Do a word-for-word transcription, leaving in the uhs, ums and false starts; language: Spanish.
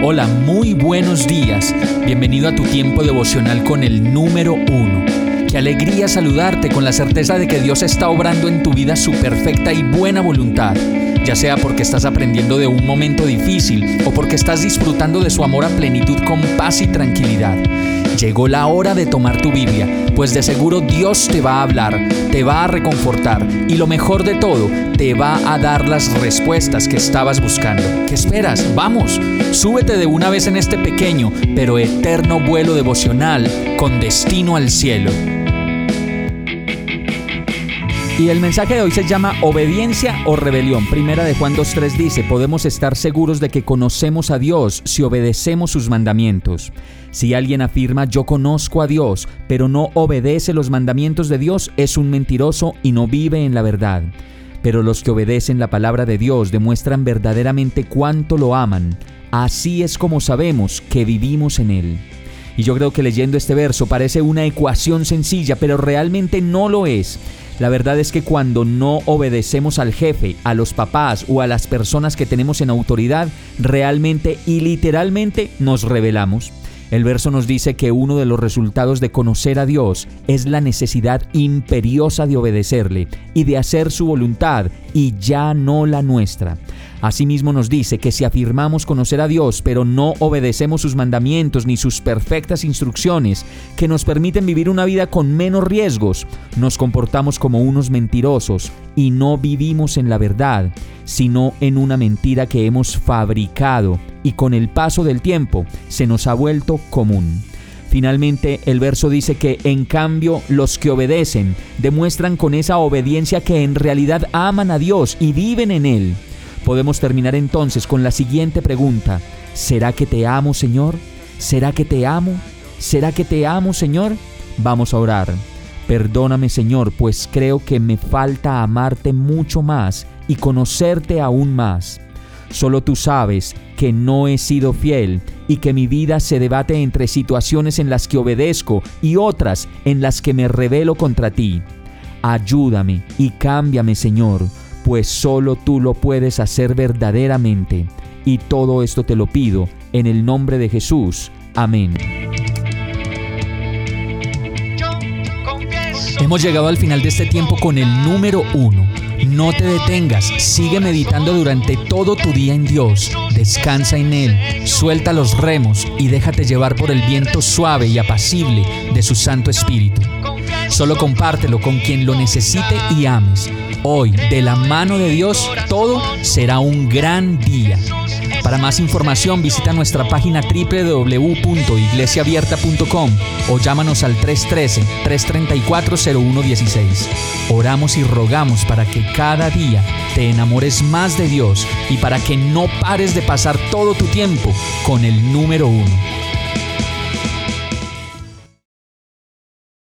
Hola, muy buenos días. Bienvenido a tu tiempo devocional con el número uno. Qué alegría saludarte con la certeza de que Dios está obrando en tu vida su perfecta y buena voluntad, ya sea porque estás aprendiendo de un momento difícil o porque estás disfrutando de su amor a plenitud con paz y tranquilidad. Llegó la hora de tomar tu Biblia, pues de seguro Dios te va a hablar, te va a reconfortar y lo mejor de todo, te va a dar las respuestas que estabas buscando. ¿Qué esperas? ¡Vamos! Súbete de una vez en este pequeño pero eterno vuelo devocional con destino al cielo. Y el mensaje de hoy se llama Obediencia o Rebelión. Primera de Juan dos tres dice: podemos estar seguros de que conocemos a Dios si obedecemos sus mandamientos. Si alguien afirma yo conozco a Dios, pero no obedece los mandamientos de Dios, es un mentiroso y no vive en la verdad. Pero los que obedecen la palabra de Dios demuestran verdaderamente cuánto lo aman. Así es como sabemos que vivimos en Él. Y yo creo que leyendo este verso parece una ecuación sencilla, pero realmente no lo es. La verdad es que cuando no obedecemos al jefe, a los papás o a las personas que tenemos en autoridad, realmente y literalmente nos rebelamos. El verso nos dice que uno de los resultados de conocer a Dios es la necesidad imperiosa de obedecerle y de hacer su voluntad y ya no la nuestra. Asimismo nos dice que si afirmamos conocer a Dios, pero no obedecemos sus mandamientos ni sus perfectas instrucciones que nos permiten vivir una vida con menos riesgos, nos comportamos como unos mentirosos y no vivimos en la verdad, sino en una mentira que hemos fabricado y con el paso del tiempo se nos ha vuelto común. Finalmente, el verso dice que, en cambio, los que obedecen demuestran con esa obediencia que en realidad aman a Dios y viven en Él. Podemos terminar entonces con la siguiente pregunta: ¿será que te amo, Señor? ¿Será que te amo? ¿Será que te amo, Señor? Vamos a orar. Perdóname, Señor, pues creo que me falta amarte mucho más y conocerte aún más. Solo tú sabes que no he sido fiel y que mi vida se debate entre situaciones en las que obedezco y otras en las que me rebelo contra ti. Ayúdame y cámbiame, Señor, pues solo tú lo puedes hacer verdaderamente. Y todo esto te lo pido en el nombre de Jesús. Amén. Hemos llegado al final de este tiempo con el número uno. No te detengas, sigue meditando durante todo tu día en Dios. Descansa en Él, suelta los remos y déjate llevar por el viento suave y apacible de su Santo Espíritu. Solo compártelo con quien lo necesite y ames. Hoy, de la mano de Dios, todo será un gran día. Para más información, visita nuestra página doble u doble u doble u punto iglesia abierta punto com o llámanos al tres uno tres, tres tres cuatro, cero uno uno seis. Oramos y rogamos para que cada día te enamores más de Dios y para que no pares de pasar todo tu tiempo con el número uno.